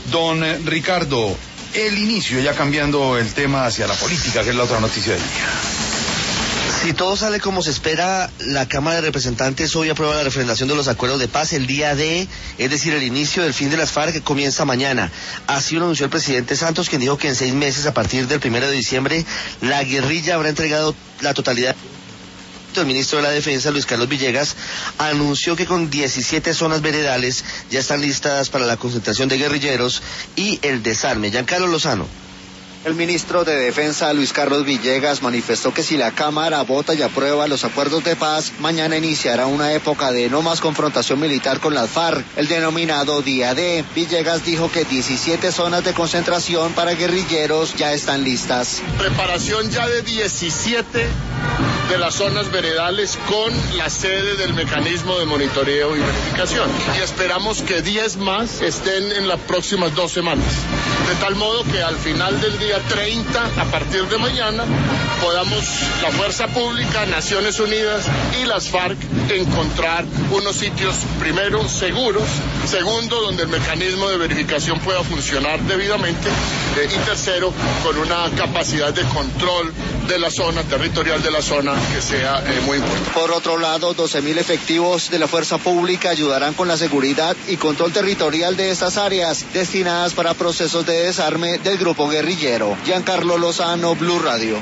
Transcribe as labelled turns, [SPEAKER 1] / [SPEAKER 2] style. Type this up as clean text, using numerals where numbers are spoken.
[SPEAKER 1] Don Ricardo, el inicio, ya cambiando el tema hacia la política, que es la otra noticia del día.
[SPEAKER 2] Si todo sale como se espera, la Cámara de Representantes hoy aprueba la refrendación de los acuerdos de paz. El día D, es decir, el inicio del fin de las FARC, comienza mañana. Así lo anunció el presidente Santos, quien dijo que en 6 meses, a partir del 1 de diciembre, la guerrilla habrá entregado la totalidad. El ministro de la Defensa, Luis Carlos Villegas, anunció que con 17 zonas veredales ya están listas para la concentración de guerrilleros y el desarme. Giancarlo Lozano.
[SPEAKER 3] El ministro de Defensa, Luis Carlos Villegas, manifestó que si la Cámara vota y aprueba los acuerdos de paz, mañana iniciará una época de no más confrontación militar con las FARC, el denominado Día D. Villegas dijo que 17 zonas de concentración para guerrilleros ya están listas.
[SPEAKER 4] Preparación ya de 17 de las zonas veredales con la sede del mecanismo de monitoreo y verificación. Y esperamos que 10 más estén en las próximas 2 semanas. De tal modo que al final del día 30, a partir de mañana, podamos la Fuerza Pública, Naciones Unidas y las FARC encontrar unos sitios, primero, seguros, segundo, donde el mecanismo de verificación pueda funcionar debidamente, y tercero, con una capacidad de control de la zona, territorial de la zona, que sea muy importante.
[SPEAKER 3] Por otro lado, 12.000 efectivos de la Fuerza Pública ayudarán con la seguridad y control territorial de estas áreas, destinadas para procesos de desarme del grupo guerrillero. Giancarlo Lozano, Blue Radio.